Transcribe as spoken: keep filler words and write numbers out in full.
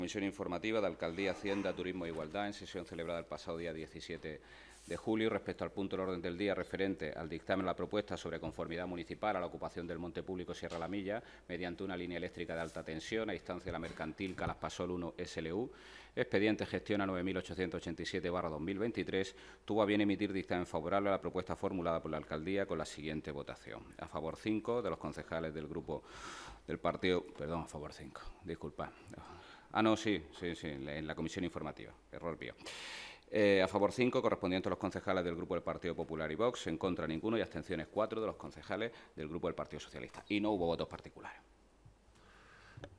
Comisión informativa de Alcaldía, Hacienda, Turismo e Igualdad, en sesión celebrada el pasado día diecisiete de julio, respecto al punto del orden del día referente al dictamen de la propuesta sobre conformidad municipal a la ocupación del monte público Sierra La Milla mediante una línea eléctrica de alta tensión a instancia de la mercantil Calaspasol uno S L U, expediente gestión a nueve mil ochocientos ochenta y siete barra dos mil veintitrés, tuvo a bien emitir dictamen favorable a la propuesta formulada por la Alcaldía con la siguiente votación. A favor cinco de los concejales del grupo del partido, perdón, a favor cinco, disculpad. Ah, no, sí, sí, sí, en la comisión informativa, error mío. Eh, a favor cinco, correspondiente a los concejales del Grupo del Partido Popular y Vox, en contra ninguno y abstenciones cuatro de los concejales del Grupo del Partido Socialista. Y no hubo votos particulares.